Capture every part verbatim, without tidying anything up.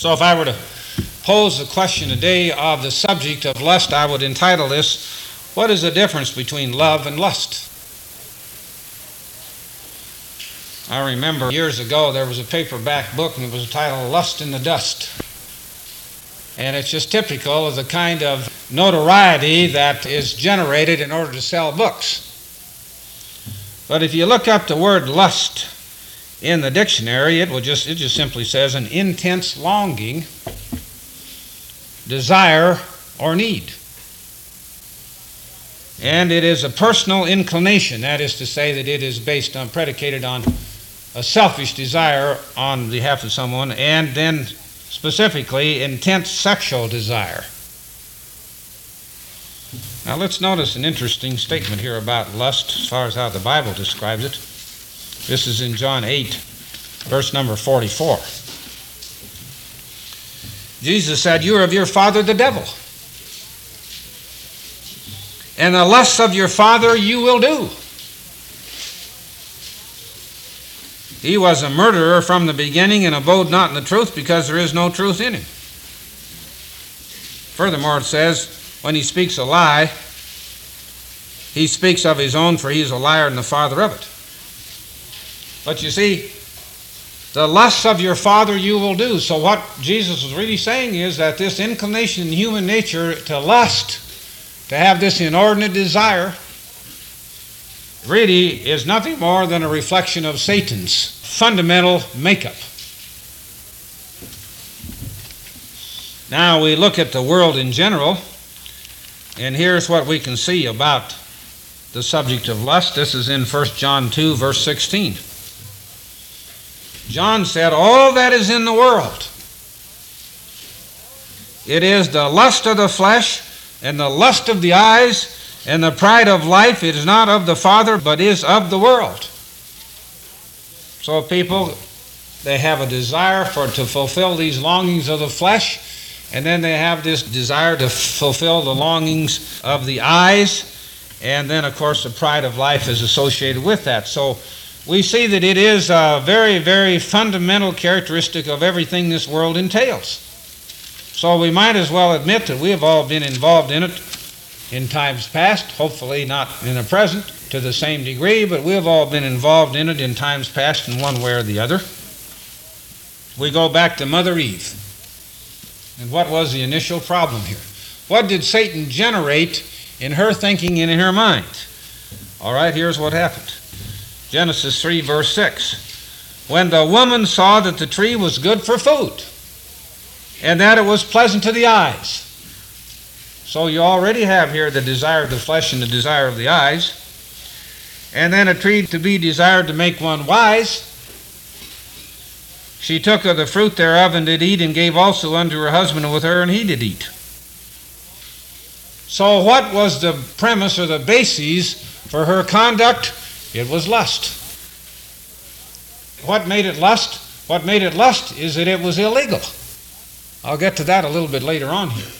So if I were to pose the question today of the subject of lust, I would entitle this, what is the difference between love and lust? I remember years ago there was a paperback book and it was titled Lust in the Dust. And it's just typical of the kind of notoriety that is generated in order to sell books. But if you look up the word lust in the dictionary, it will just it just simply says an intense longing, desire, or need. And it is a personal inclination, that is to say that it is based on, predicated on a selfish desire on behalf of someone, and then specifically intense sexual desire. Now let's notice an interesting statement here about lust as far as how the Bible describes it. This is in John eight, verse number forty-four. Jesus said, "You are of your father the devil, and the lusts of your father you will do. He was a murderer from the beginning and abode not in the truth, because there is no truth in him." Furthermore, it says, when he speaks a lie, he speaks of his own, for he is a liar and the father of it. But you see, the lusts of your father you will do. So what Jesus was really saying is that this inclination in human nature to lust, to have this inordinate desire, really is nothing more than a reflection of Satan's fundamental makeup. Now we look at the world in general, and here's what we can see about the subject of lust. This is in First John two, verse sixteen. John said, "All that is in the world, it is the lust of the flesh, and the lust of the eyes, and the pride of life. It is not of the Father, but is of the world." So people, they have a desire for to fulfill these longings of the flesh, and then they have this desire to fulfill the longings of the eyes, and then of course the pride of life is associated with that. So we see that it is a very, very fundamental characteristic of everything this world entails. So we might as well admit that we have all been involved in it in times past, hopefully not in the present to the same degree, but we have all been involved in it in times past in one way or the other. We go back to Mother Eve. And what was the initial problem here? What did Satan generate in her thinking and in her mind? All right, here's what happened. Genesis three, verse six. "When the woman saw that the tree was good for food, and that it was pleasant to the eyes." So you already have here the desire of the flesh and the desire of the eyes. "And then a tree to be desired to make one wise. She took of the fruit thereof and did eat, and gave also unto her husband with her, and he did eat." So what was the premise or the basis for her conduct? It was lust. What made it lust? What made it lust is that it was illegal. I'll get to that a little bit later on here.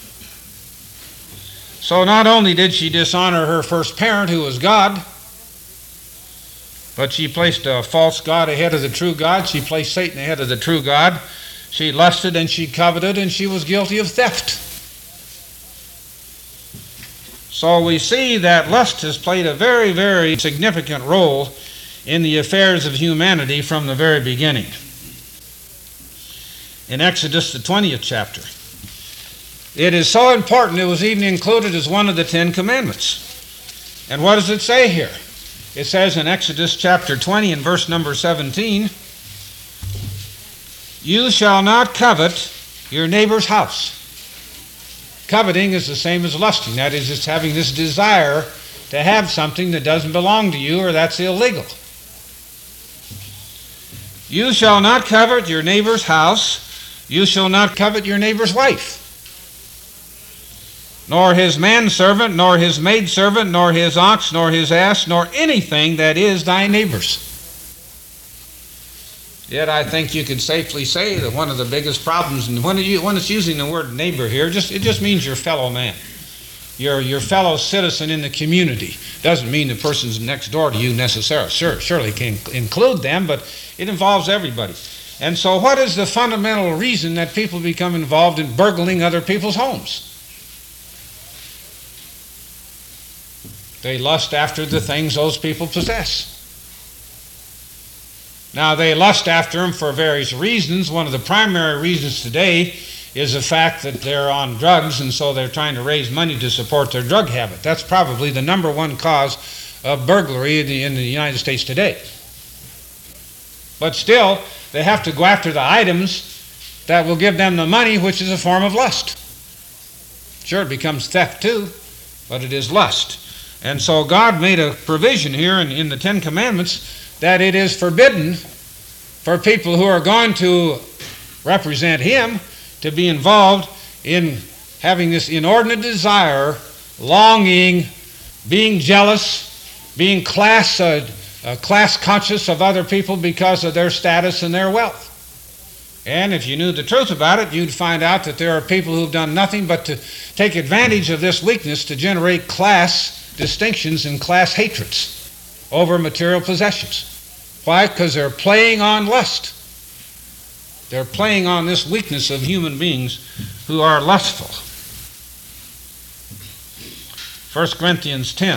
So not only did she dishonor her first parent, who was God, but she placed a false god ahead of the true God. She placed Satan ahead of the true God. She lusted and she coveted, and she was guilty of theft. So we see that lust has played a very, very significant role in the affairs of humanity from the very beginning. In Exodus, the twentieth chapter, it is so important it was even included as one of the Ten Commandments. And what does it say here? It says in Exodus chapter twenty and verse number seventeen, "You shall not covet your neighbor's house." Coveting is the same as lusting. That is, it's having this desire to have something that doesn't belong to you, or that's illegal. "You shall not covet your neighbor's house. You shall not covet your neighbor's wife, nor his manservant, nor his maidservant, nor his ox, nor his ass, nor anything that is thy neighbor's." Yet I think you could safely say that one of the biggest problems, and when, you, when it's using the word neighbor here, just, it just means your fellow man, your, your fellow citizen in the community. Doesn't mean the person's next door to you necessarily. Sure, surely can include them, but it involves everybody. And so what is the fundamental reason that people become involved in burgling other people's homes? They lust after the things those people possess. Now, they lust after them for various reasons. One of the primary reasons today is the fact that they're on drugs, and so they're trying to raise money to support their drug habit. That's probably the number one cause of burglary in the, in the United States today. But still, they have to go after the items that will give them the money, which is a form of lust. Sure, it becomes theft too, but it is lust. And so God made a provision here in, in the Ten Commandments that it is forbidden for people who are going to represent Him to be involved in having this inordinate desire, longing, being jealous, being class uh, uh, class conscious of other people because of their status and their wealth. And if you knew the truth about it, you'd find out that there are people who've done nothing but to take advantage of this weakness to generate class distinctions and class hatreds over material possessions. Why? Because they're playing on lust. They're playing on this weakness of human beings who are lustful. First Corinthians ten.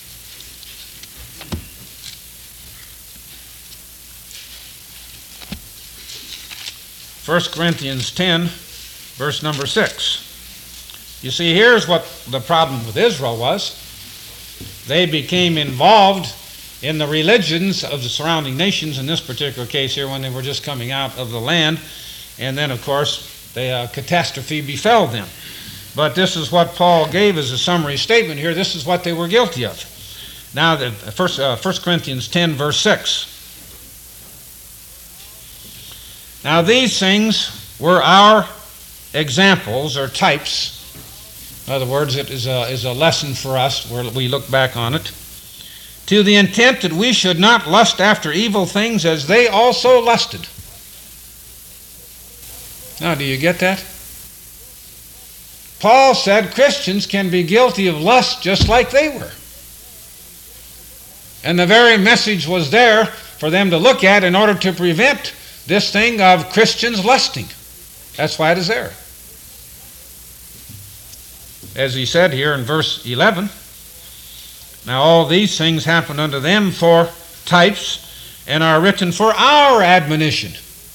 First Corinthians ten, verse number six. You see, here's what the problem with Israel was. They became involved in the religions of the surrounding nations, in this particular case here, when they were just coming out of the land. And then, of course, the uh, catastrophe befell them. But this is what Paul gave as a summary statement here. This is what they were guilty of. Now, the first, uh, First Corinthians ten, verse six. Now, these things were our examples or types. In other words, it is a, is a lesson for us where we look back on it. To the intent that we should not lust after evil things as they also lusted. Now, do you get that? Paul said Christians can be guilty of lust just like they were. And the very message was there for them to look at in order to prevent this thing of Christians lusting. That's why it is there. As he said here in verse eleven, now all these things happen unto them for types and are written for our admonition.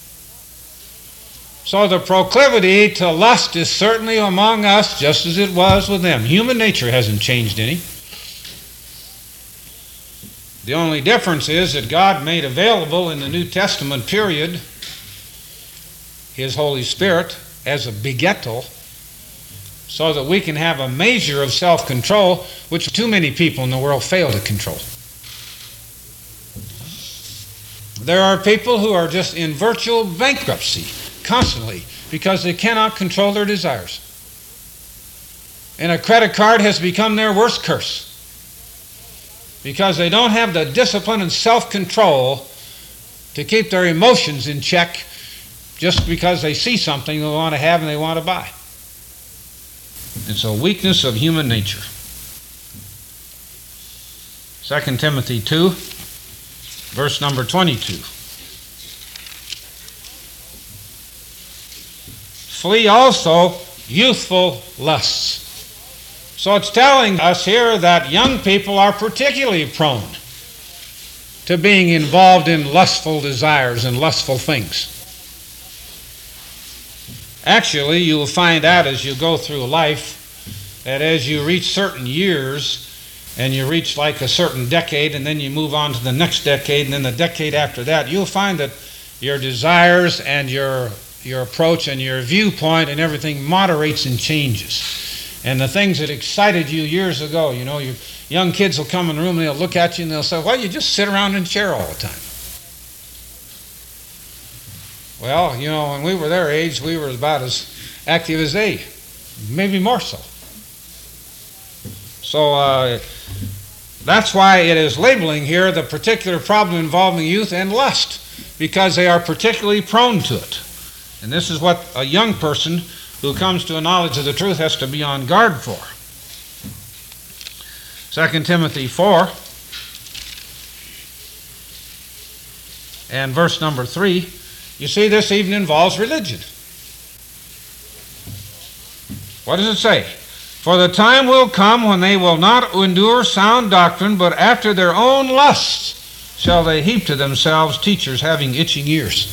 So the proclivity to lust is certainly among us just as it was with them. Human nature hasn't changed any. The only difference is that God made available in the New Testament period His Holy Spirit as a begettal, so that we can have a measure of self-control which too many people in the world fail to control. There are people who are just in virtual bankruptcy constantly because they cannot control their desires. And a credit card has become their worst curse because they don't have the discipline and self-control to keep their emotions in check just because they see something they want to have and they want to buy. It's a weakness of human nature. Second Timothy two, verse number twenty-two. Flee also youthful lusts. So it's telling us here that young people are particularly prone to being involved in lustful desires and lustful things. Actually, you will find out as you go through life that as you reach certain years and you reach like a certain decade and then you move on to the next decade and then the decade after that, you'll find that your desires and your, your approach and your viewpoint and everything moderates and changes. And the things that excited you years ago, you know, your young kids will come in the room and they'll look at you and they'll say, well, you just sit around in a chair all the time. Well, you know, when we were their age, we were about as active as they, maybe more so. So uh, that's why it is labeling here the particular problem involving youth and lust, because they are particularly prone to it. And this is what a young person who comes to a knowledge of the truth has to be on guard for. Second Timothy four and verse number three. You see, this even involves religion. What does it say? For the time will come when they will not endure sound doctrine, but after their own lusts shall they heap to themselves teachers having itching ears.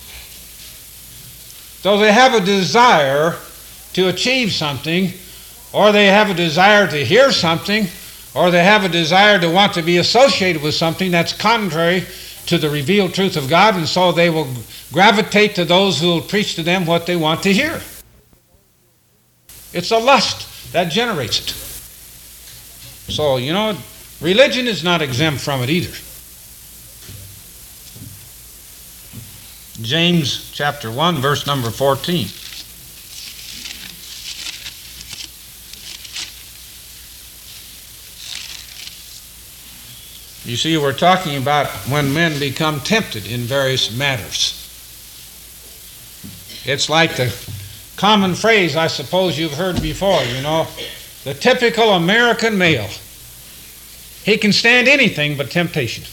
So they have a desire to achieve something, or they have a desire to hear something, or they have a desire to want to be associated with something that's contrary to the revealed truth of God, and so they will gravitate to those who will preach to them what they want to hear. It's a lust that generates it. So, you know, religion is not exempt from it either. James chapter one, verse number fourteen. You see, we're talking about when men become tempted in various matters. It's like the common phrase I suppose you've heard before, you know, the typical American male. He can stand anything but temptation.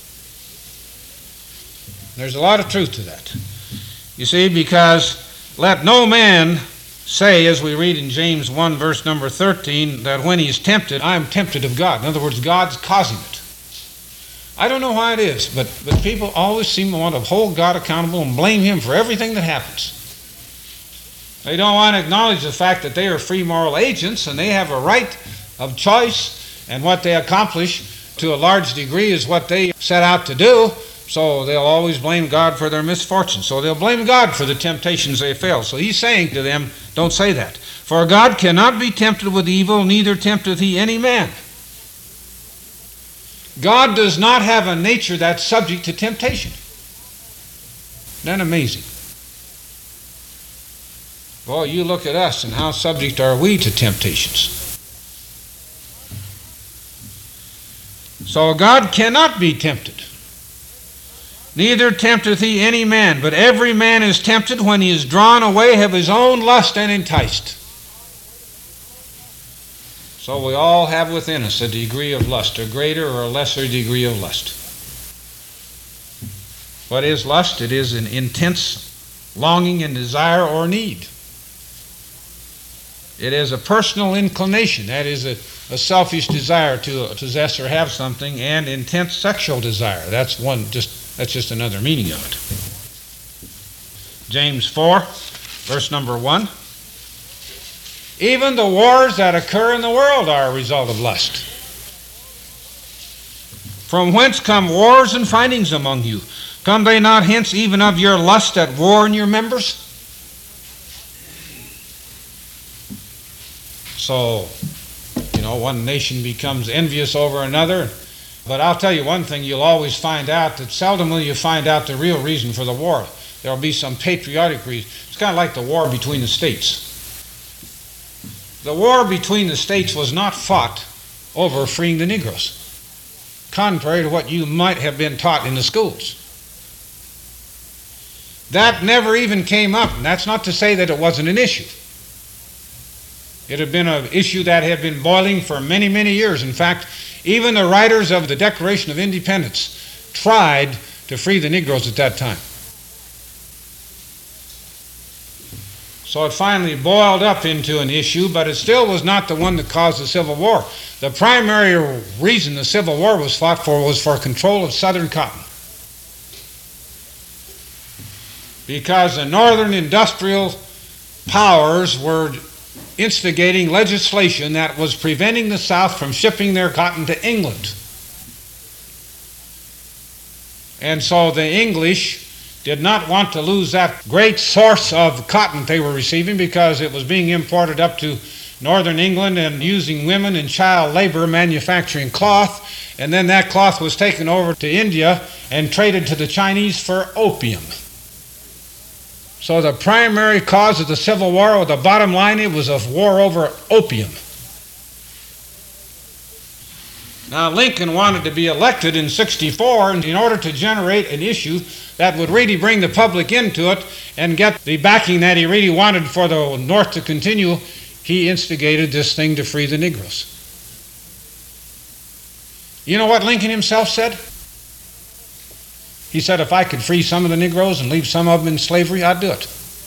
There's a lot of truth to that. You see, because let no man say, as we read in James one, verse number thirteen, that when he's tempted, I'm tempted of God. In other words, God's causing it. I don't know why it is, but, but people always seem to want to hold God accountable and blame Him for everything that happens. They don't want to acknowledge the fact that they are free moral agents and they have a right of choice, and what they accomplish to a large degree is what they set out to do, so they'll always blame God for their misfortunes. So they'll blame God for the temptations they fail. So He's saying to them, don't say that. For God cannot be tempted with evil, neither tempteth He any man. God does not have a nature that's subject to temptation. Isn't that amazing? Boy, you look at us, and how subject are we to temptations? So God cannot be tempted. Neither tempteth He any man, but every man is tempted when he is drawn away of his own lust and enticed. So we all have within us a degree of lust, a greater or a lesser degree of lust. What is lust? It is an intense longing and desire or need. It is a personal inclination, that is a, a selfish desire to possess or have something, and intense sexual desire. That's one, just that's just another meaning of it. James four, verse number one. Even the wars that occur in the world are a result of lust. From whence come wars and fightings among you? Come they not hence even of your lust at war in your members? So, you know, one nation becomes envious over another. But I'll tell you one thing, you'll always find out that seldom will you find out the real reason for the war. There'll be some patriotic reason. It's kind of like the war between the states. The war between the states was not fought over freeing the Negroes, contrary to what you might have been taught in the schools. That never even came up, and that's not to say that it wasn't an issue. It had been an issue that had been boiling for many, many years. In fact, even the writers of the Declaration of Independence tried to free the Negroes at that time. So it finally boiled up into an issue, but it still was not the one that caused the Civil War. The primary reason the Civil War was fought for was for control of Southern cotton. Because the Northern industrial powers were instigating legislation that was preventing the South from shipping their cotton to England. And so the English did not want to lose that great source of cotton they were receiving, because it was being imported up to northern England and using women and child labor manufacturing cloth, and then that cloth was taken over to India and traded to the Chinese for opium. So the primary cause of the Civil War, or the bottom line, it was a war over opium. Now, Lincoln wanted to be elected in sixty-four, and in order to generate an issue that would really bring the public into it and get the backing that he really wanted for the North to continue, he instigated this thing to free the Negroes. You know what Lincoln himself said? He said, if I could free some of the Negroes and leave some of them in slavery, I'd do it.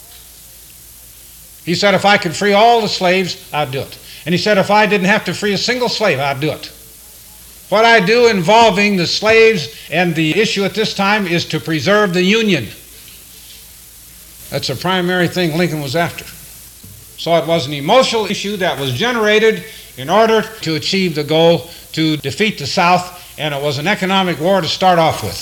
He said, if I could free all the slaves, I'd do it. And he said, if I didn't have to free a single slave, I'd do it. What I do involving the slaves and the issue at this time is to preserve the Union. That's the primary thing Lincoln was after. So it was an emotional issue that was generated in order to achieve the goal to defeat the South, and it was an economic war to start off with.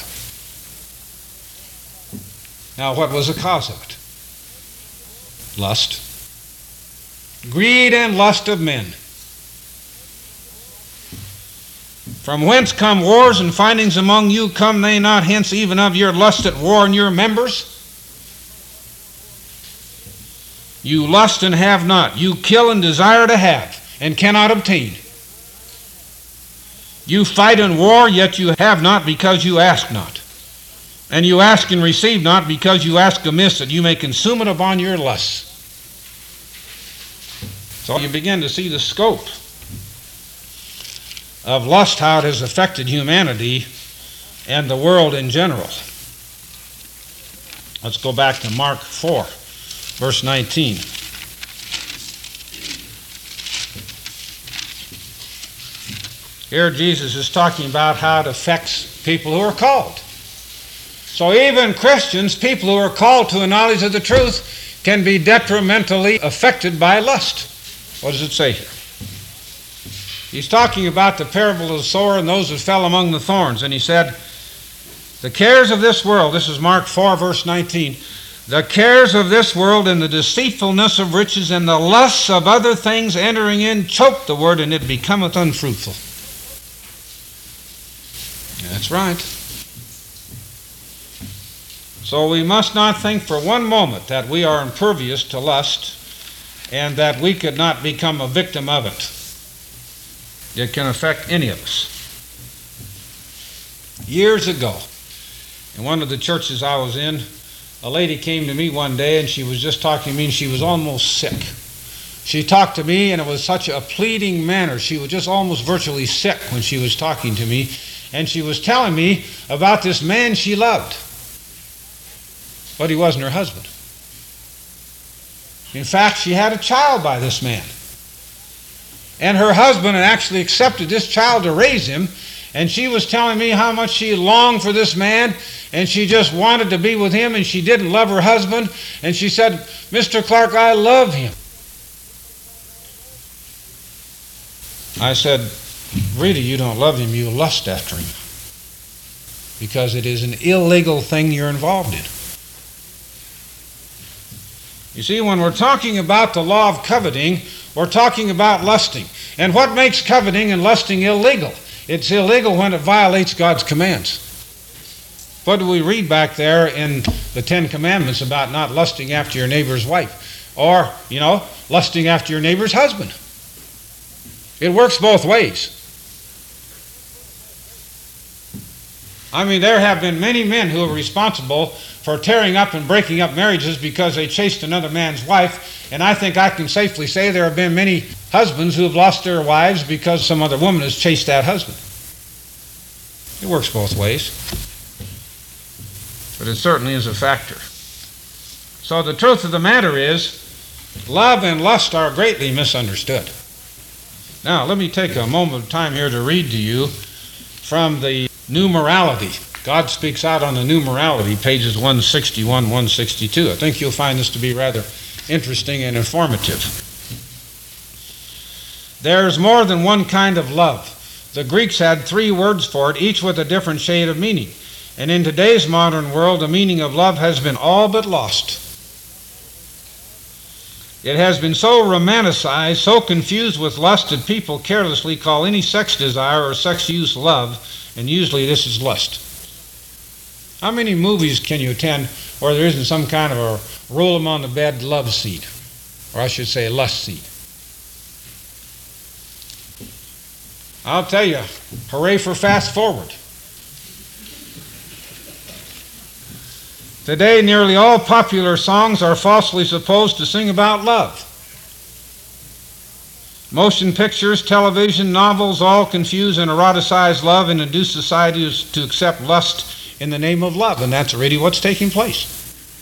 Now, what was the cause of it? Lust. Greed and lust of men. From whence come wars and fightings among you? Come they not hence even of your lust at war in your members? You lust and have not. You kill and desire to have, and cannot obtain. You fight and war, yet you have not, because you ask not. And you ask and receive not, because you ask amiss, that you may consume it upon your lusts. So you begin to see the scope of lust, how it has affected humanity and the world in general. Let's go back to Mark four, verse nineteen. Here Jesus is talking about how it affects people who are called. So even Christians, people who are called to a knowledge of the truth, can be detrimentally affected by lust. What does it say here? He's talking about the parable of the sower and those who fell among the thorns. And he said, the cares of this world, this is Mark four, verse nineteen, the cares of this world and the deceitfulness of riches and the lusts of other things entering in choke the word, and it becometh unfruitful. That's right. So we must not think for one moment that we are impervious to lust and that we could not become a victim of it. It can affect any of us. Years ago, in one of the churches I was in, a lady came to me one day and she was just talking to me and she was almost sick. She talked to me and it was such a pleading manner. She was just almost virtually sick when she was talking to me. And she was telling me about this man she loved. But he wasn't her husband. In fact, she had a child by this man. And her husband had actually accepted this child to raise him. And she was telling me how much she longed for this man. And she just wanted to be with him. And she didn't love her husband. And she said, Mister Clark, I love him. I said, really, you don't love him. You lust after him. Because it is an illegal thing you're involved in. You see, when we're talking about the law of coveting, we're talking about lusting. And what makes coveting and lusting illegal? It's illegal when it violates God's commands. What do we read back there in the Ten Commandments about not lusting after your neighbor's wife? Or, you know, lusting after your neighbor's husband. It works both ways. I mean, there have been many men who are responsible for tearing up and breaking up marriages because they chased another man's wife. And I think I can safely say there have been many husbands who have lost their wives because some other woman has chased that husband. It works both ways. But it certainly is a factor. So the truth of the matter is, love and lust are greatly misunderstood. Now, let me take a moment of time here to read to you from the New Morality. God speaks out on the New Morality, pages one sixty-one, one sixty-two. I think you'll find this to be rather interesting and informative. There's more than one kind of love. The Greeks had three words for it, each with a different shade of meaning. And in today's modern world, the meaning of love has been all but lost. It has been so romanticized, so confused with lust that people carelessly call any sex desire or sex use love, and usually this is lust. How many movies can you attend where there isn't some kind of a roll them on the bed love scene? Or I should say lust scene. I'll tell you, hooray for fast forward. Today, nearly all popular songs are falsely supposed to sing about love. Motion pictures, television, novels all confuse and eroticize love and induce society to accept lust in the name of love, and that's really what's taking place.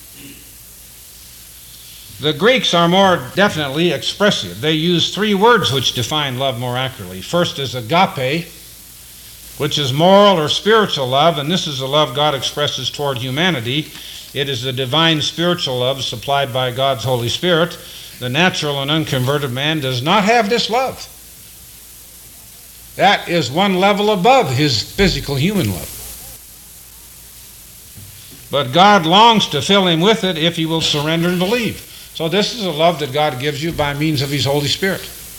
The Greeks are more definitely expressive. They use three words which define love more accurately. First is agape, which is moral or spiritual love, and this is the love God expresses toward humanity. It is the divine spiritual love supplied by God's Holy Spirit. The natural and unconverted man does not have this love. That is one level above his physical human love. But God longs to fill him with it if he will surrender and believe. So this is a love that God gives you by means of his Holy Spirit.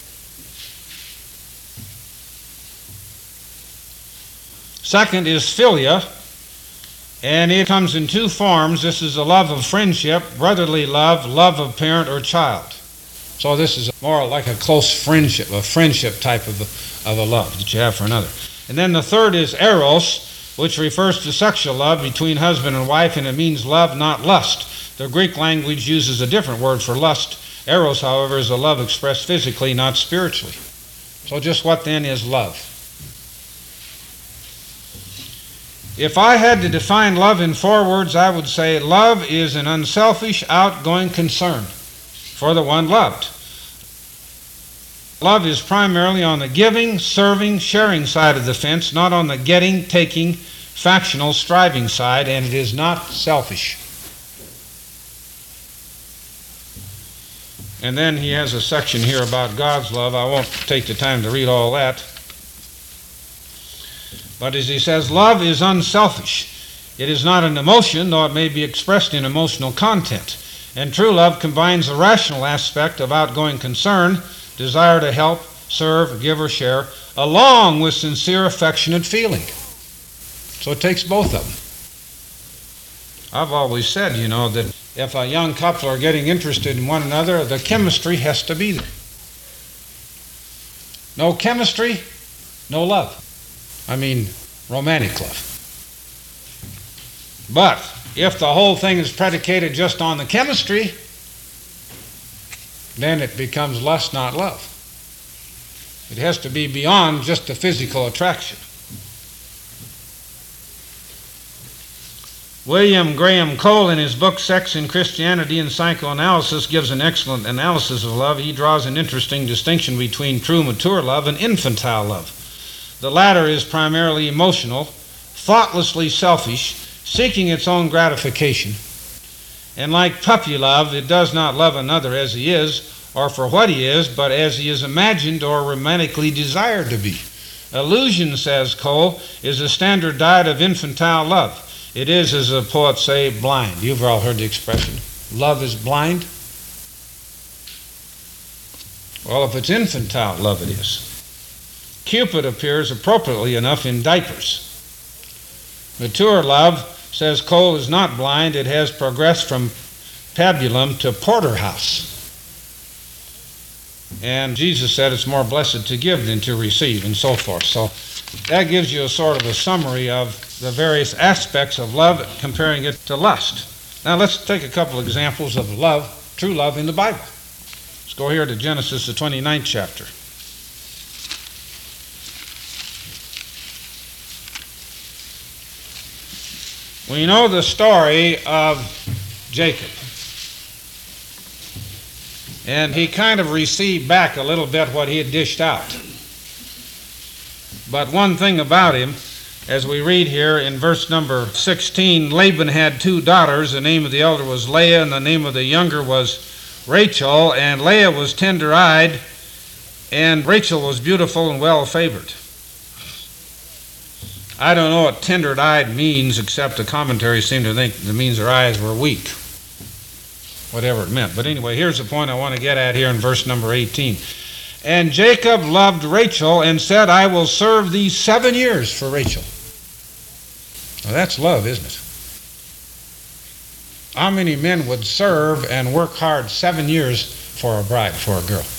Second is philia, and it comes in two forms. This is a love of friendship, brotherly love, love of parent or child. So this is more like a close friendship, a friendship type of a, of a love that you have for another. And then the third is eros, which refers to sexual love between husband and wife, and it means love, not lust. The Greek language uses a different word for lust. Eros, however, is a love expressed physically, not spiritually. So just what then is love? If I had to define love in four words, I would say love is an unselfish, outgoing concern for the one loved. Love is primarily on the giving, serving, sharing side of the fence, not on the getting, taking, factional, striving side, and it is not selfish. And then he has a section here about God's love. I won't take the time to read all that. But as he says, love is unselfish. It is not an emotion, though it may be expressed in emotional content. And true love combines the rational aspect of outgoing concern, desire to help, serve, give, or share, along with sincere, affectionate feeling. So it takes both of them. I've always said, you know, that if a young couple are getting interested in one another, the chemistry has to be there. No chemistry, no love. I mean, romantic love. But if the whole thing is predicated just on the chemistry, then it becomes lust, not love. It has to be beyond just the physical attraction. William Graham Cole, in his book Sex and Christianity and Psychoanalysis, gives an excellent analysis of love. He draws an interesting distinction between true mature love and infantile love. The latter is primarily emotional, thoughtlessly selfish, seeking its own gratification. And like puppy love, it does not love another as he is or for what he is, but as he is imagined or romantically desired to be. Illusion, says Cole, is a standard diet of infantile love. It is, as the poets say, blind. You've all heard the expression, love is blind. Well, if it's infantile love, it is. Cupid appears appropriately enough in diapers. Mature love, says Cole, is not blind. It has progressed from pabulum to porterhouse. And Jesus said it's more blessed to give than to receive, and so forth. So that gives you a sort of a summary of the various aspects of love, comparing it to lust. Now let's take a couple examples of love, true love in the Bible. Let's go here to Genesis, the twenty-ninth chapter. We know the story of Jacob. And he kind of received back a little bit what he had dished out. But one thing about him, as we read here in verse number sixteen, Laban had two daughters. The name of the elder was Leah, and the name of the younger was Rachel. And Leah was tender-eyed, and Rachel was beautiful and well-favored. I don't know what tender-eyed means, except the commentaries seem to think it means her eyes were weak. Whatever it meant. But anyway, here's the point I want to get at here in verse number eighteen. And Jacob loved Rachel and said, I will serve thee seven years for Rachel. Now that's love, isn't it? How many men would serve and work hard seven years for a bride, for a girl?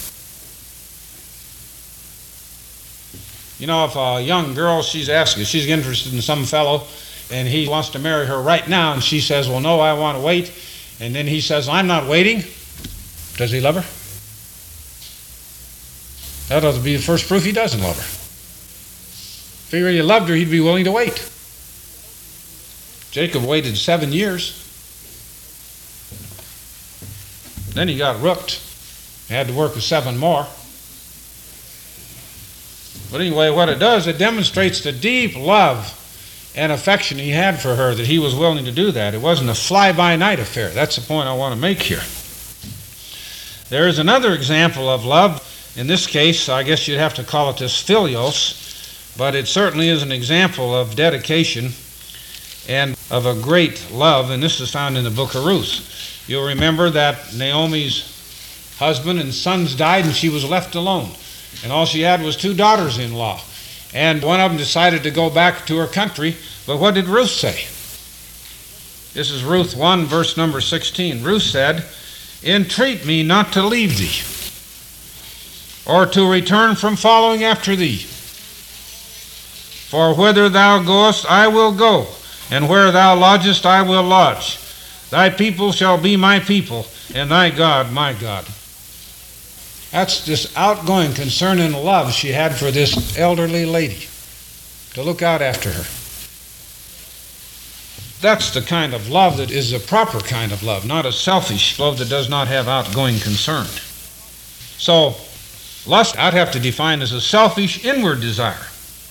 You know, if a young girl, she's asking, she's interested in some fellow, and he wants to marry her right now, and she says, well, no, I want to wait. And then he says, I'm not waiting. Does he love her? That ought to be the first proof he doesn't love her. If he really loved her, he'd be willing to wait. Jacob waited seven years. Then he got rooked. He had to work with seven more. But anyway, what it does, it demonstrates the deep love and affection he had for her, that he was willing to do that. It wasn't a fly-by-night affair. That's the point I want to make here. There is another example of love. In this case, I guess you'd have to call it this philios, but it certainly is an example of dedication and of a great love, and this is found in the book of Ruth. You'll remember that Naomi's husband and sons died, and she was left alone, and all she had was two daughters-in-law. And one of them decided to go back to her country, but what did Ruth say? This is Ruth one, verse number sixteen. Ruth said, "Entreat me not to leave thee, or to return from following after thee. For whither thou goest, I will go, and where thou lodgest, I will lodge. Thy people shall be my people, and thy God my God." That's this outgoing concern and love she had for this elderly lady, to look out after her. That's the kind of love that is the proper kind of love, not a selfish love that does not have outgoing concern. So, lust I'd have to define as a selfish inward desire,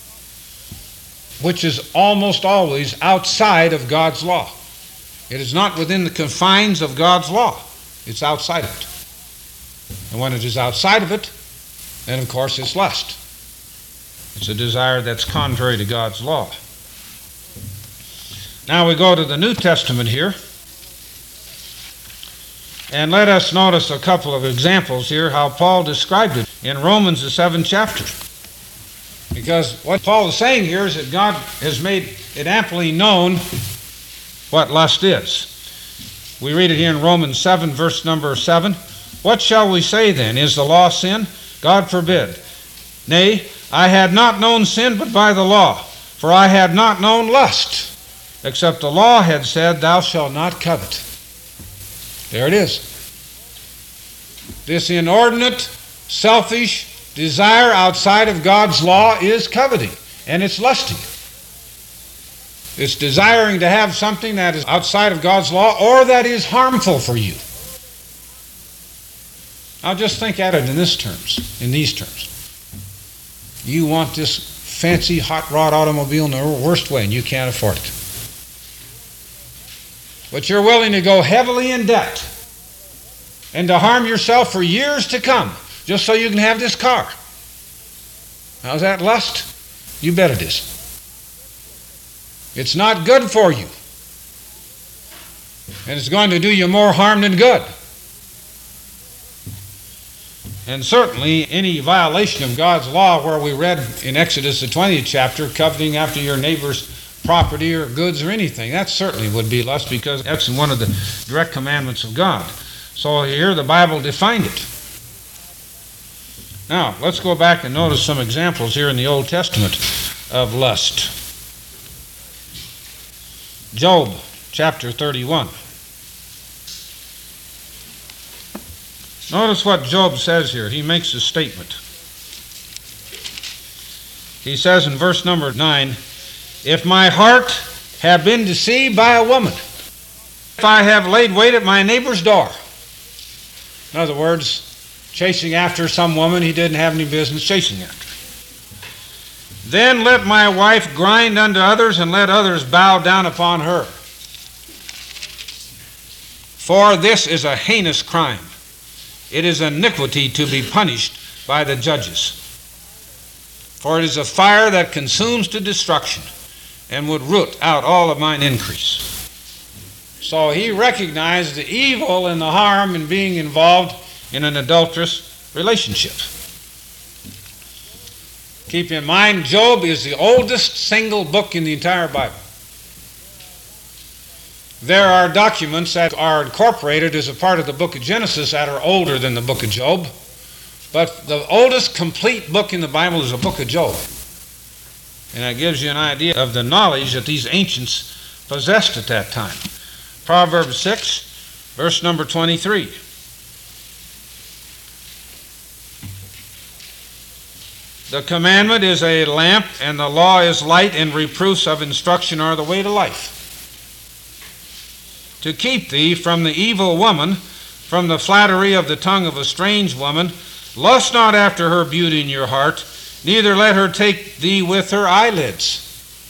which is almost always outside of God's law. It is not within the confines of God's law. It's outside of it. And when it is outside of it, then of course it's lust. It's a desire that's contrary to God's law. Now we go to the New Testament here. And let us notice a couple of examples here how Paul described it in Romans, the seventh chapter. Because what Paul is saying here is that God has made it amply known what lust is. We read it here in Romans seven, verse number seven. "What shall we say then? Is the law sin? God forbid. Nay, I had not known sin but by the law, for I had not known lust, except the law had said, Thou shalt not covet." There it is. This inordinate, selfish desire outside of God's law is coveting, and it's lusting. It's desiring to have something that is outside of God's law or that is harmful for you. Now just think at it in this terms, in these terms. You want this fancy hot rod automobile in the worst way, and you can't afford it. But you're willing to go heavily in debt and to harm yourself for years to come just so you can have this car. Now is that lust? You bet it is. It's not good for you. And it's going to do you more harm than good. And certainly any violation of God's law, where we read in Exodus the twentieth chapter, coveting after your neighbor's property or goods or anything, that certainly would be lust, because that's one of the direct commandments of God. So here the Bible defined it. Now, let's go back and notice some examples here in the Old Testament of lust. Job chapter thirty-one. Notice what Job says here. He makes a statement. He says in verse number nine, "If my heart have been deceived by a woman, if I have laid wait at my neighbor's door." In other words, chasing after some woman he didn't have any business chasing after. "Then let my wife grind unto others, and let others bow down upon her. For this is a heinous crime. It is iniquity to be punished by the judges. For it is a fire that consumes to destruction, and would root out all of mine increase." So he recognized the evil and the harm in being involved in an adulterous relationship. Keep in mind, Job is the oldest single book in the entire Bible. There are documents that are incorporated as a part of the book of Genesis that are older than the book of Job, but the oldest complete book in the Bible is the book of Job. And that gives you an idea of the knowledge that these ancients possessed at that time. Proverbs six, verse number twenty-three. "The commandment is a lamp, and the law is light, and reproofs of instruction are the way to life." to keep thee from the evil woman, from the flattery of the tongue of a strange woman. Lust not after her beauty in your heart, neither let her take thee with her eyelids.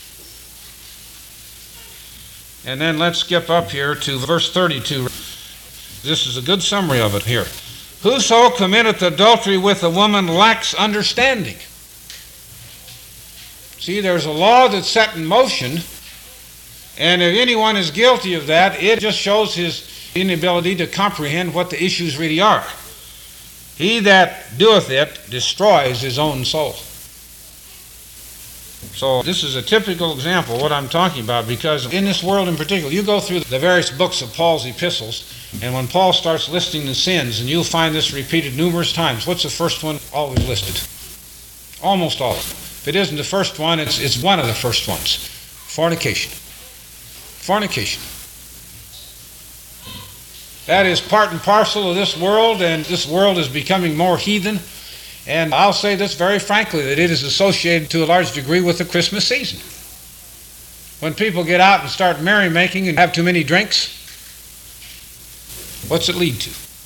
And then let's skip up here to verse thirty-two. This is a good summary of it here. Whoso committeth adultery with a woman lacks understanding. See, there's a law that's set in motion, and if anyone is guilty of that, it just shows his inability to comprehend what the issues really are. He that doeth it destroys his own soul. So this is a typical example of what I'm talking about, because in this world in particular, you go through the various books of Paul's epistles, and when Paul starts listing the sins, and you'll find this repeated numerous times, what's the first one always listed? Almost all of them. If it isn't the first one, it's, it's one of the first ones. Fornication. Fornication. That is part and parcel of this world, and this world is becoming more heathen. And I'll say this very frankly, that it is associated to a large degree with the Christmas season. When people get out and start merrymaking and have too many drinks, what's it lead to?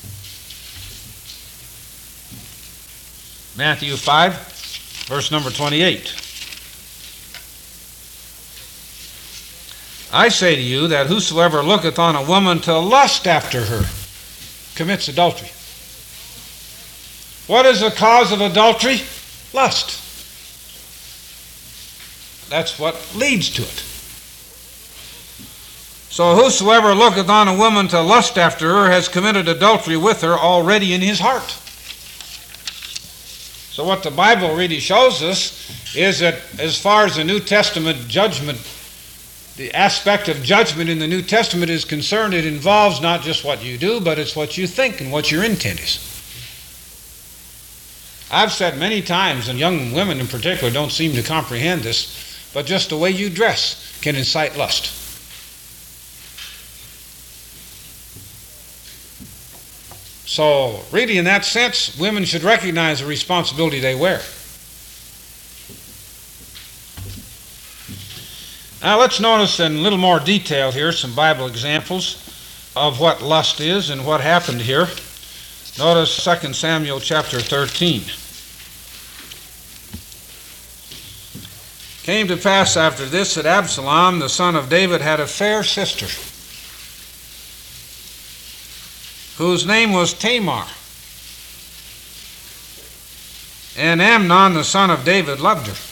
Matthew five, verse number twenty-eight. I say to you that whosoever looketh on a woman to lust after her commits adultery. What is the cause of adultery? Lust. That's what leads to it. So whosoever looketh on a woman to lust after her has committed adultery with her already in his heart. So what the Bible really shows us is that as far as the New Testament judgment, the aspect of judgment in the New Testament is concerned, it involves not just what you do, but it's what you think and what your intent is. I've said many times, and young women in particular don't seem to comprehend this, but just the way you dress can incite lust. So, really in that sense, women should recognize the responsibility they wear. Now let's notice in a little more detail here some Bible examples of what lust is and what happened here. Notice Second Samuel chapter thirteen. Came to pass after this that Absalom, the son of David, had a fair sister, whose name was Tamar. And Amnon, the son of David, loved her.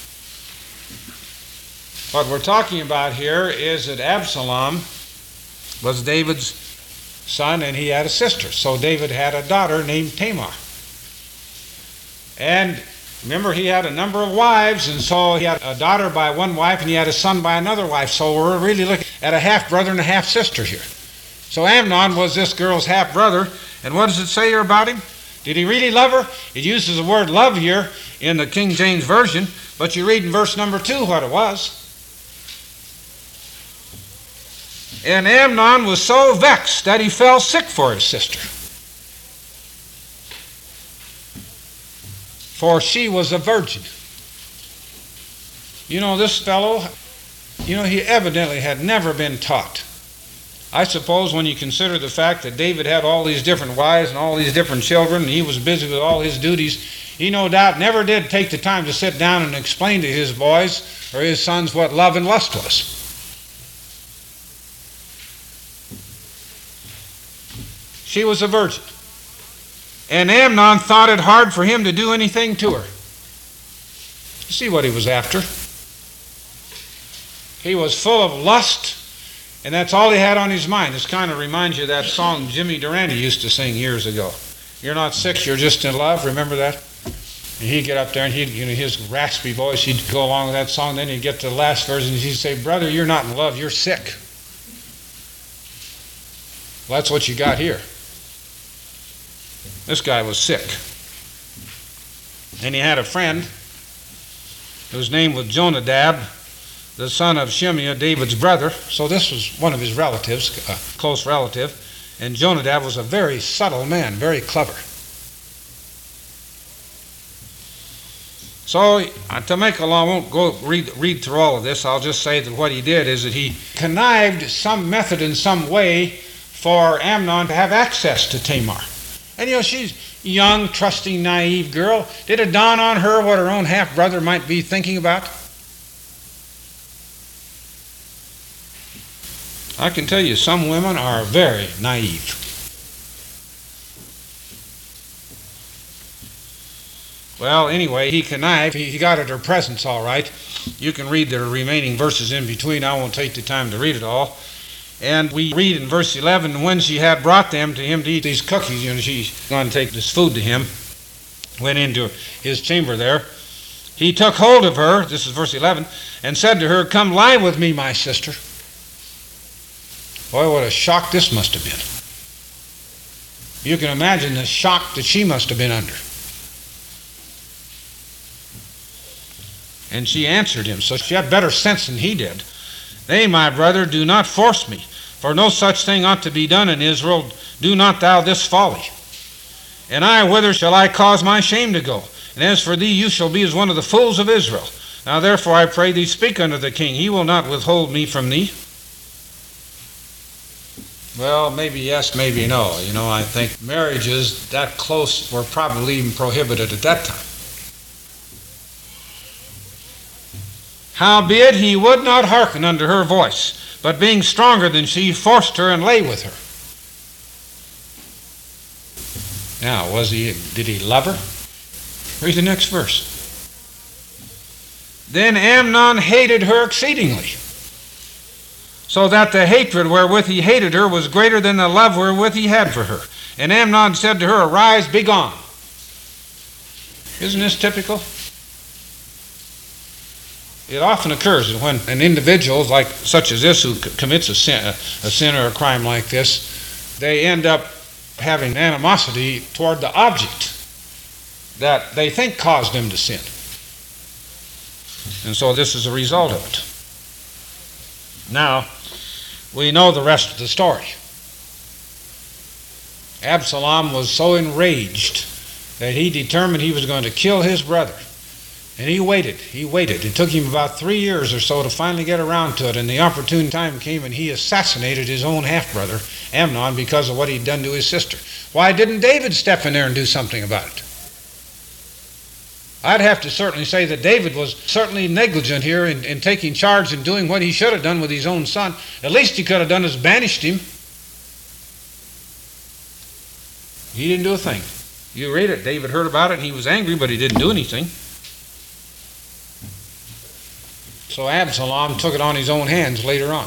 What we're talking about here is that Absalom was David's son, and he had a sister. So David had a daughter named Tamar. And remember, he had a number of wives, and so he had a daughter by one wife, and he had a son by another wife. So we're really looking at a half-brother and a half-sister here. So Amnon was this girl's half-brother, and what does it say here about him? Did he really love her? It uses the word love here in the King James Version, but you read in verse number two what it was. And Amnon was so vexed that he fell sick for his sister, for she was a virgin. You know, this fellow, you know, he evidently had never been taught. I suppose when you consider the fact that David had all these different wives and all these different children, and he was busy with all his duties, he no doubt never did take the time to sit down and explain to his boys or his sons what love and lust was. She was a virgin. And Amnon thought it hard for him to do anything to her. You see what he was after. He was full of lust, and that's all he had on his mind. This kind of reminds you of that song Jimmy Durante used to sing years ago. You're not sick, you're just in love. Remember that? And he'd get up there, and he'd, you know, his raspy voice, he'd go along with that song. Then he'd get to the last verse, and he'd say, "Brother, you're not in love, you're sick." Well, that's what you got here. This guy was sick. And he had a friend whose name was Jonadab, the son of Shimea, David's brother. So this was one of his relatives, a close relative. And Jonadab was a very subtle man, very clever. So, to make a long, I won't go read, read through all of this. I'll just say that what he did is that he connived some method in some way for Amnon to have access to Tamar. And you know, she's a young, trusting, naive girl. Did it dawn on her what her own half-brother might be thinking about? I can tell you, some women are very naive. Well, anyway, he connived. He got at her presence all right. You can read the remaining verses in between. I won't take the time to read it all. And we read in verse eleven, when she had brought them to him to eat these cookies, you know, she's going to take this food to him, went into his chamber there. He took hold of her, this is verse eleven, and said to her, come lie with me, my sister. Boy, what a shock this must have been. You can imagine the shock that she must have been under. And she answered him, so she had better sense than he did. Nay, my brother, do not force me, for no such thing ought to be done in Israel. Do not thou this folly. And I, whither shall I cause my shame to go? And as for thee, you shall be as one of the fools of Israel. Now therefore I pray thee, speak unto the king. He will not withhold me from thee. Well, maybe yes, maybe no. You know, I think marriages that close were probably even prohibited at that time. Howbeit he would not hearken unto her voice, but being stronger than she, forced her and lay with her. Now, was he? Did he love her? Read the next verse. Then Amnon hated her exceedingly, so that the hatred wherewith he hated her was greater than the love wherewith he had for her. And Amnon said to her, arise, be gone. Isn't this typical? It often occurs that when an individual like such as this who commits a sin, a sin or a crime like this, they end up having animosity toward the object that they think caused them to sin. And so this is a result of it. Now, we know the rest of the story. Absalom was so enraged that he determined he was going to kill his brother. And he waited, he waited. It took him about three years or so to finally get around to it, and the opportune time came and he assassinated his own half-brother, Amnon, because of what he'd done to his sister. Why didn't David step in there and do something about it? I'd have to certainly say that David was certainly negligent here in, in taking charge and doing what he should have done with his own son. At least he could have done is banished him. He didn't do a thing. You read it, David heard about it and he was angry, but he didn't do anything. So Absalom took it on his own hands later on.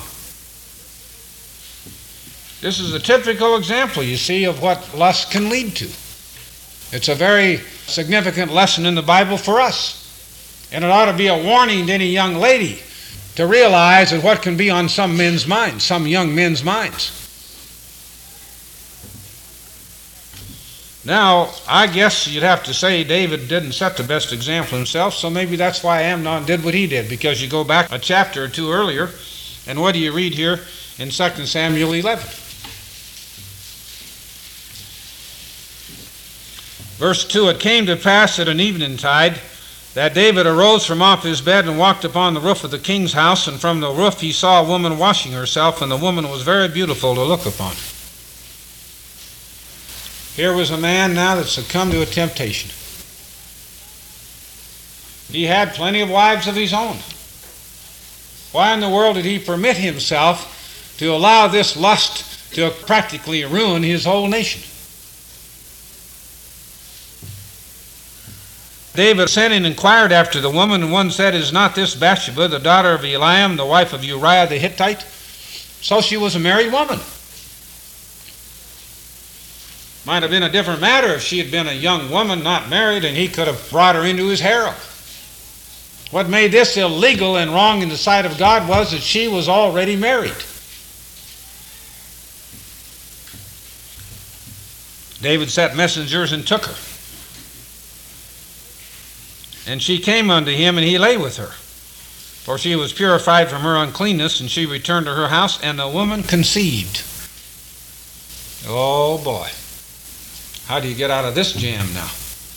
This is a typical example, you see, of what lust can lead to. It's a very significant lesson in the Bible for us. And it ought to be a warning to any young lady to realize that what can be on some men's minds, some young men's minds. Now, I guess you'd have to say David didn't set the best example himself, so maybe that's why Amnon did what he did, because you go back a chapter or two earlier, and what do you read here in Second Samuel eleven? Verse two, it came to pass at an eventide that David arose from off his bed and walked upon the roof of the king's house, and from the roof he saw a woman washing herself, and the woman was very beautiful to look upon. Here was a man now that succumbed to a temptation. He had plenty of wives of his own. Why in the world did he permit himself to allow this lust to practically ruin his whole nation? David sent and inquired after the woman, and one said, is not this Bathsheba, the daughter of Eliam, the wife of Uriah the Hittite? So she was a married woman. Might have been a different matter if she had been a young woman, not married, and he could have brought her into his harem. What made this illegal and wrong in the sight of God was that she was already married. David sent messengers and took her. And she came unto him, and he lay with her. For she was purified from her uncleanness, and she returned to her house, and the woman conceived. Oh boy. How do you get out of this jam now?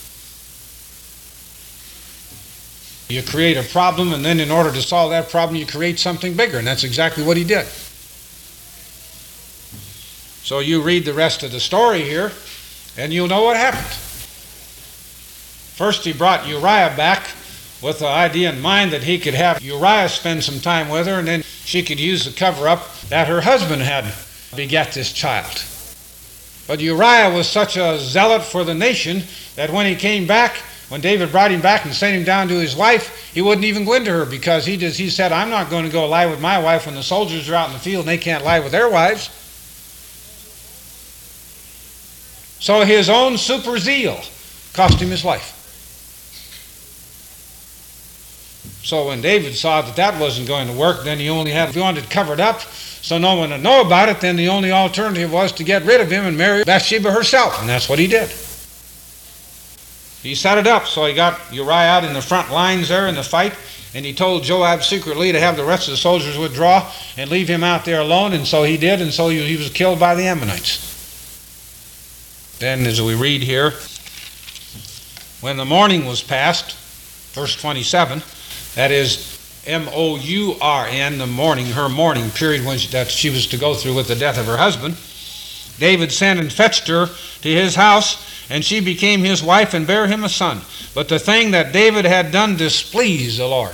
You create a problem, and then in order to solve that problem, you create something bigger, and that's exactly what he did. So you read the rest of the story here, and you'll know what happened. First, he brought Uriah back with the idea in mind that he could have Uriah spend some time with her, and then she could use the cover-up that her husband had begat this child. But Uriah was such a zealot for the nation that when he came back, when David brought him back and sent him down to his wife, he wouldn't even go into her, because he just, he said, I'm not going to go lie with my wife when the soldiers are out in the field and they can't lie with their wives. So his own super zeal cost him his life. So when David saw that that wasn't going to work, then he only had, if he wanted it covered up so no one would know about it, then the only alternative was to get rid of him and marry Bathsheba herself, and that's what he did. He set it up so he got Uriah out in the front lines there in the fight, and he told Joab secretly to have the rest of the soldiers withdraw and leave him out there alone, and so he did, and so he, he was killed by the Ammonites. Then as we read here, when the morning was past, verse twenty-seven, that is M O U R N, the mourning, her mourning period when she, that she was to go through with the death of her husband, David sent and fetched her to his house, and she became his wife and bare him a son. But the thing that David had done displeased the Lord.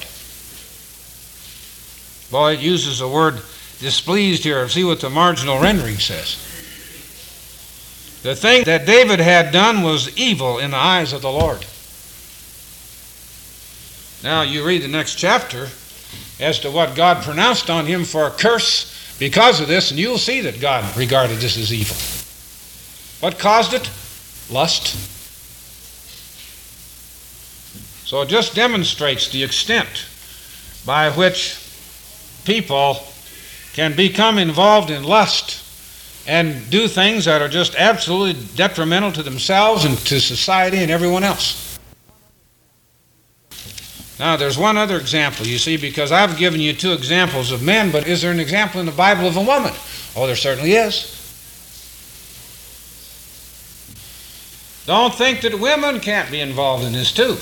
Boy, it uses the word displeased here. See what the marginal rendering says. The thing that David had done was evil in the eyes of the Lord. Now you read the next chapter as to what God pronounced on him for a curse because of this, and you'll see that God regarded this as evil. What caused it? Lust. So it just demonstrates the extent by which people can become involved in lust and do things that are just absolutely detrimental to themselves and to society and everyone else. Now, there's one other example, you see, because I've given you two examples of men, but is there an example in the Bible of a woman? Oh, there certainly is. Don't think that women can't be involved in this too.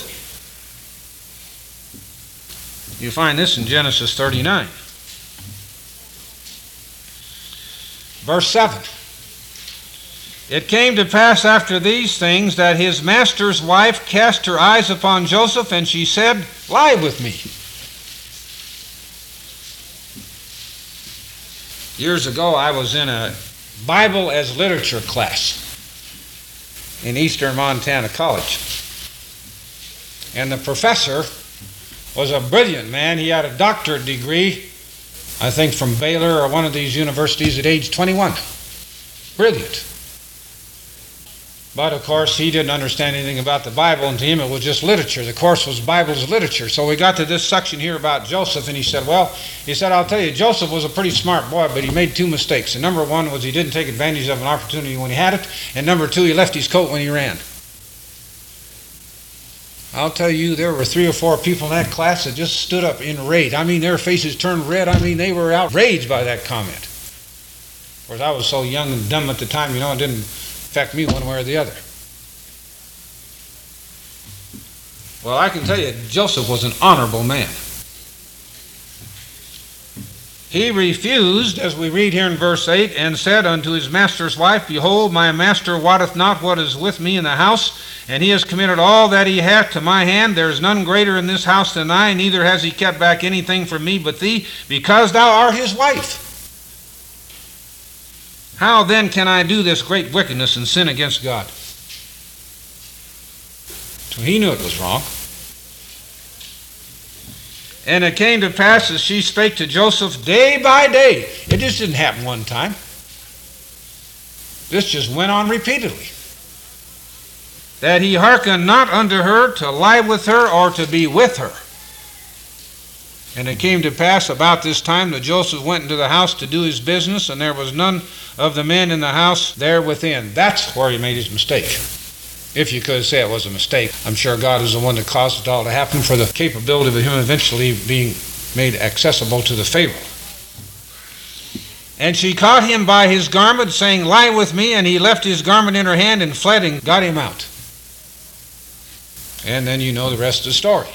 You find this in Genesis thirty-nine. Verse seven. It came to pass after these things that his master's wife cast her eyes upon Joseph, and she said, Lie with me. Years ago, I was in a Bible as literature class in Eastern Montana College. And the professor was a brilliant man. He had a doctorate degree, I think from Baylor or one of these universities at age twenty-one. Brilliant. But of course, he didn't understand anything about the Bible, and to him it was just literature. The course was Bible's literature. So we got to this section here about Joseph, and he said, well, he said, I'll tell you, Joseph was a pretty smart boy, but he made two mistakes. And number one was he didn't take advantage of an opportunity when he had it, and number two, he left his coat when he ran. I'll tell you, there were three or four people in that class that just stood up in rage. I mean, their faces turned red. I mean, they were outraged by that comment. Of course, I was so young and dumb at the time, you know, it didn't affect me one way or the other. Well, I can tell you, Joseph was an honorable man. He refused, as we read here in verse eight, and said unto his master's wife, Behold, my master wotteth not what is with me in the house, and he has committed all that he hath to my hand. There is none greater in this house than I, neither has he kept back anything from me but thee, because thou art his wife. How then can I do this great wickedness and sin against God? So he knew it was wrong. And it came to pass as she spake to Joseph day by day. It just didn't happen one time. This just went on repeatedly. That he hearkened not unto her to lie with her or to be with her. And it came to pass about this time that Joseph went into the house to do his business, and there was none of the men in the house there within. That's where he made his mistake. If you could say it was a mistake. I'm sure God is the one that caused it all to happen for the capability of him eventually being made accessible to the Pharaoh. And she caught him by his garment, saying, Lie with me. And he left his garment in her hand and fled and got him out. And then you know the rest of the story.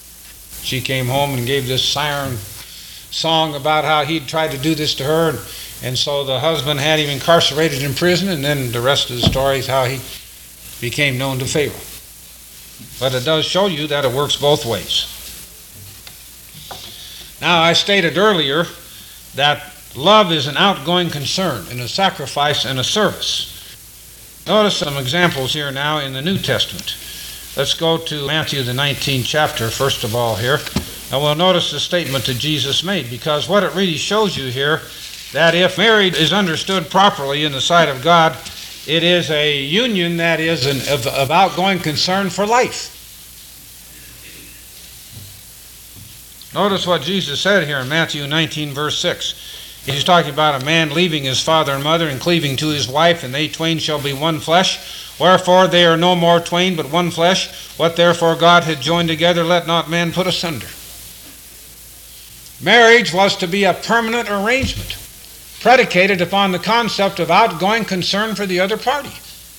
She came home and gave this siren song about how he'd tried to do this to her, and And so the husband had him incarcerated in prison, and then the rest of the story is how he became known to Pharaoh. But it does show you that it works both ways. Now, I stated earlier that love is an outgoing concern and a sacrifice and a service. Notice some examples here now in the New Testament. Let's go to Matthew the nineteenth chapter, first of all here. And we'll notice the statement that Jesus made, because what it really shows you here, that if marriage is understood properly in the sight of God, it is a union that is an, of, of outgoing concern for life. Notice what Jesus said here in Matthew nineteen, verse six. He's talking about a man leaving his father and mother and cleaving to his wife, and they twain shall be one flesh. Wherefore they are no more twain, but one flesh. What therefore God hath joined together, let not man put asunder. Marriage was to be a permanent arrangement, predicated upon the concept of outgoing concern for the other party,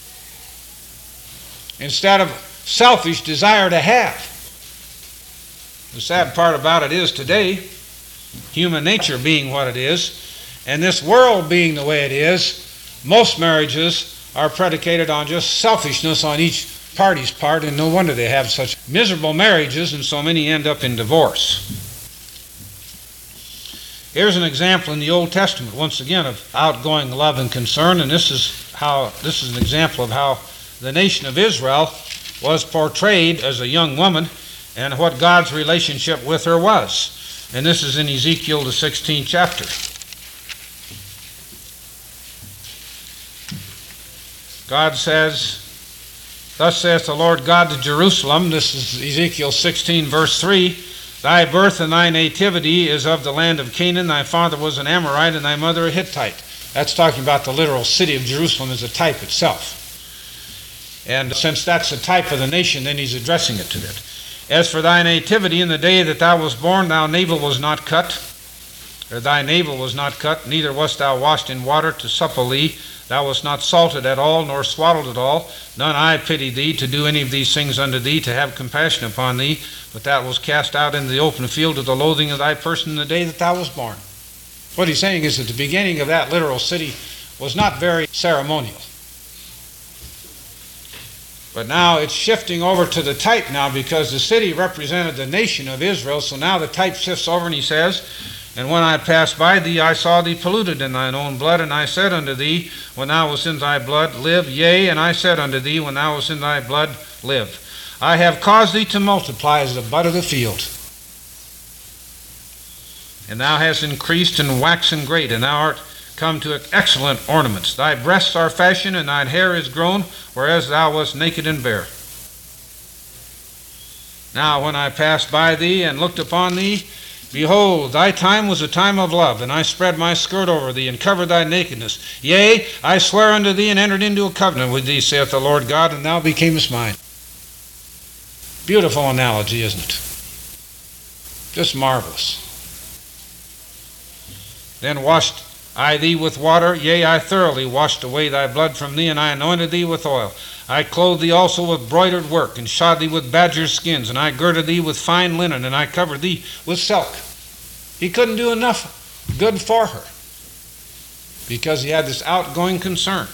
instead of selfish desire to have. The sad part about it is today, human nature being what it is, and this world being the way it is, most marriages are predicated on just selfishness on each party's part, and no wonder they have such miserable marriages and so many end up in divorce. Here's an example in the Old Testament, once again, of outgoing love and concern, and this is how this is an example of how the nation of Israel was portrayed as a young woman and what God's relationship with her was. And this is in Ezekiel the sixteenth chapter. God says, "Thus saith the Lord God to Jerusalem," this is Ezekiel sixteen, verse three, "Thy birth and thy nativity is of the land of Canaan. Thy father was an Amorite, and thy mother a Hittite." That's talking about the literal city of Jerusalem as a type itself. And since that's a type of the nation, then he's addressing it to it. "As for thy nativity, in the day that thou wast born, thy navel was not cut, or thy navel was not cut, neither wast thou washed in water to supple thee. Thou wast not salted at all, nor swaddled at all. None I pity thee to do any of these things unto thee, to have compassion upon thee. But thou wast cast out into the open field to the loathing of thy person in the day that thou wast born." What he's saying is that the beginning of that literal city was not very ceremonial. But now it's shifting over to the type now, because the city represented the nation of Israel. So now the type shifts over, and he says, "And when I passed by thee, I saw thee polluted in thine own blood. And I said unto thee, when thou wast in thy blood, live. Yea, and I said unto thee, when thou wast in thy blood, live. I have caused thee to multiply as the bud of the field. And thou hast increased and waxen great, and thou art come to excellent ornaments. Thy breasts are fashioned, and thine hair is grown, whereas thou wast naked and bare. Now when I passed by thee and looked upon thee, behold, thy time was a time of love, and I spread my skirt over thee, and covered thy nakedness. Yea, I swear unto thee, and entered into a covenant with thee, saith the Lord God, and thou becamest mine." Beautiful analogy, isn't it? Just marvelous. "Then washed I thee with water, yea, I thoroughly washed away thy blood from thee, and I anointed thee with oil. I clothed thee also with broidered work, and shod thee with badger skins, and I girded thee with fine linen, and I covered thee with silk." He couldn't do enough good for her, because he had this outgoing concern.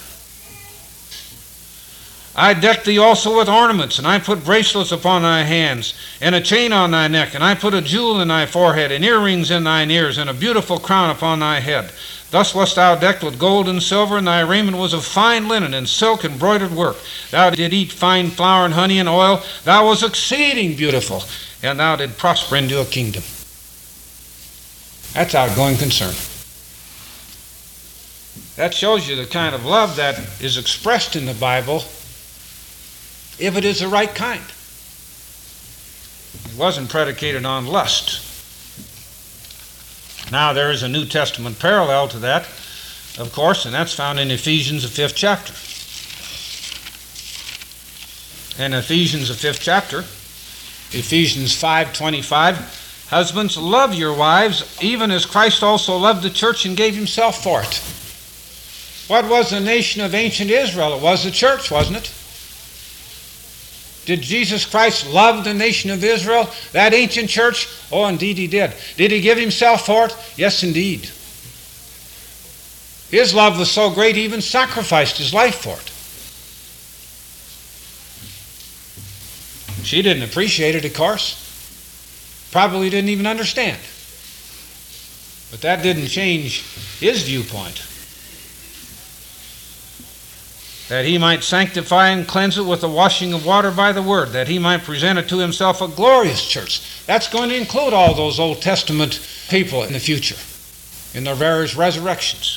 "I decked thee also with ornaments, and I put bracelets upon thy hands, and a chain on thy neck, and I put a jewel in thy forehead, and earrings in thine ears, and a beautiful crown upon thy head. Thus wast thou decked with gold and silver, and thy raiment was of fine linen, and silk, and broidered work. Thou didst eat fine flour, and honey, and oil. Thou wast exceeding beautiful, and thou didst prosper into a kingdom." That's outgoing concern. That shows you the kind of love that is expressed in the Bible, if it is the right kind. It wasn't predicated on lust. Now there is a New Testament parallel to that, of course, and that's found in Ephesians, the fifth chapter. In Ephesians, the fifth chapter, Ephesians five twenty-five, "Husbands, love your wives, even as Christ also loved the church and gave himself for it." What was the nation of ancient Israel? It was the church, wasn't it? Did Jesus Christ love the nation of Israel, that ancient church? Oh, indeed he did. Did he give himself for it? Yes, indeed. His love was so great he even sacrificed his life for it. She didn't appreciate it, of course. Probably didn't even understand. But that didn't change his viewpoint. That he might sanctify and cleanse it with the washing of water by the word, that he might present it to himself a glorious church. That's going to include all those Old Testament people in the future, in their various resurrections.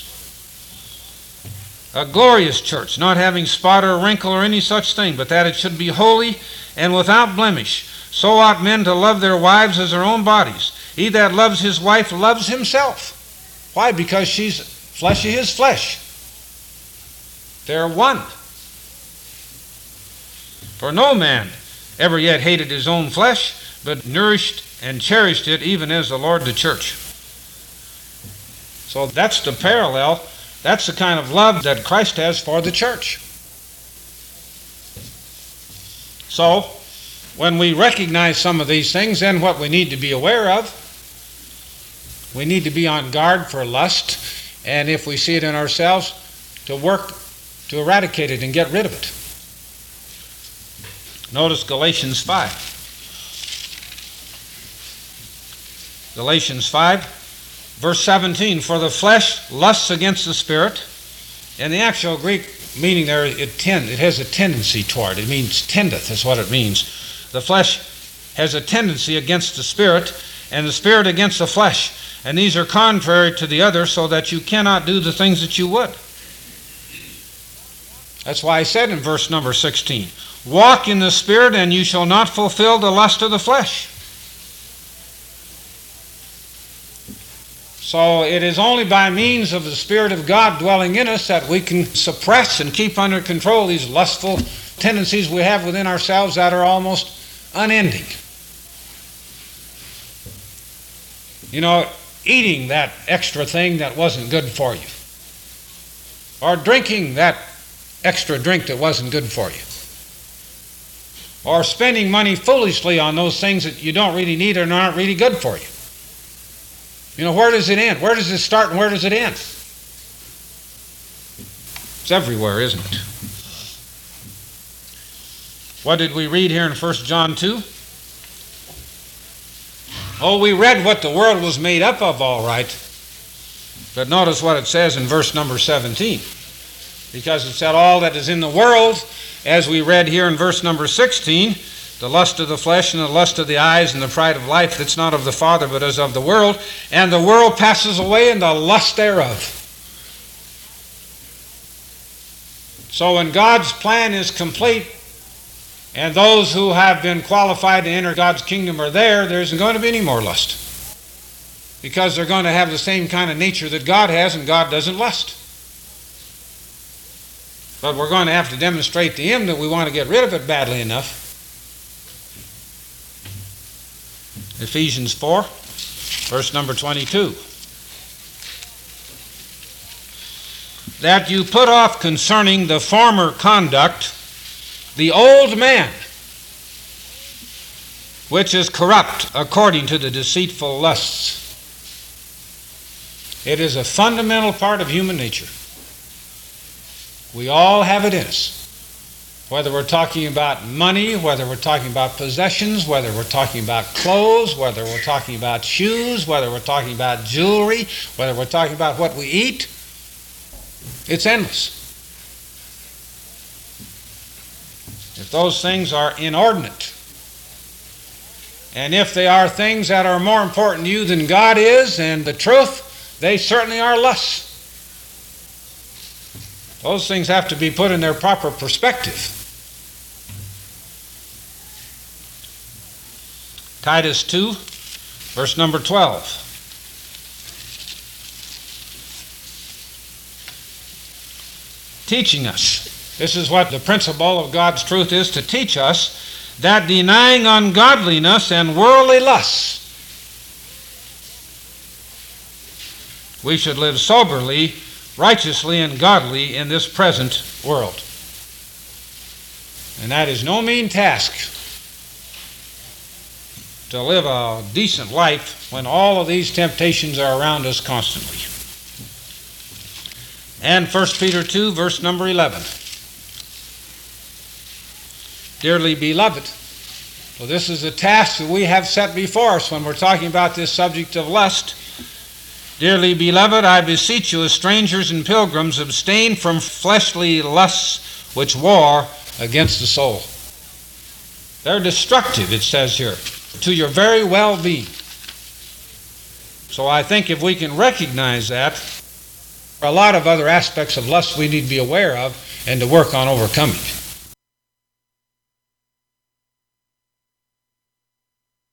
A glorious church, not having spot or wrinkle or any such thing, but that it should be holy and without blemish. So ought men to love their wives as their own bodies. He that loves his wife loves himself. Why? Because she's flesh of his flesh. They're one. For no man ever yet hated his own flesh, but nourished and cherished it, even as the Lord the church. So that's the parallel. That's the kind of love that Christ has for the church. So, when we recognize some of these things, then what we need to be aware of, we need to be on guard for lust, and if we see it in ourselves, to work to eradicate it and get rid of it. Notice Galatians five. Galatians five, verse seventeen, for the flesh lusts against the spirit, and the actual Greek meaning there, it, tend, it has a tendency toward, it means tendeth is what it means. The flesh has a tendency against the spirit, and the spirit against the flesh, and these are contrary to the other, so that you cannot do the things that you would. That's why I said in verse number sixteen, walk in the Spirit, and you shall not fulfill the lust of the flesh. So it is only by means of the Spirit of God dwelling in us that we can suppress and keep under control these lustful tendencies we have within ourselves that are almost unending. You know, eating that extra thing that wasn't good for you, or drinking that extra drink that wasn't good for you, or spending money foolishly on those things that you don't really need or aren't really good for you. You know, where does it end? Where does it start and where does it end? It's everywhere, isn't it? What did we read here in First John two? Oh, we read what the world was made up of, all right. But notice what it says in verse number seventeen. Because it said all that is in the world, as we read here in verse number sixteen, the lust of the flesh and the lust of the eyes and the pride of life that's not of the Father but is of the world, and the world passes away and the lust thereof. So when God's plan is complete and those who have been qualified to enter God's kingdom are there, there isn't going to be any more lust. Because they're going to have the same kind of nature that God has, and God doesn't lust. But we're going to have to demonstrate to him that we want to get rid of it badly enough. Ephesians four, verse number twenty-two. That you put off concerning the former conduct the old man, which is corrupt according to the deceitful lusts. It is a fundamental part of human nature. We all have it in us. Whether we're talking about money, whether we're talking about possessions, whether we're talking about clothes, whether we're talking about shoes, whether we're talking about jewelry, whether we're talking about what we eat, it's endless. If those things are inordinate, and if they are things that are more important to you than God is and the truth, they certainly are lusts. Those things have to be put in their proper perspective. Titus two, verse number twelve. Teaching us. This is what the principle of God's truth is, to teach us that denying ungodliness and worldly lusts, we should live soberly, righteously, and godly in this present world. And that is no mean task, to live a decent life when all of these temptations are around us constantly. and First Peter two, verse number eleven. Dearly beloved, well, this is a task that we have set before us when we're talking about this subject of lust. Dearly beloved, I beseech you, as strangers and pilgrims, abstain from fleshly lusts which war against the soul. They're destructive, it says here, to your very well-being. So I think if we can recognize that, there are a lot of other aspects of lust we need to be aware of and to work on overcoming.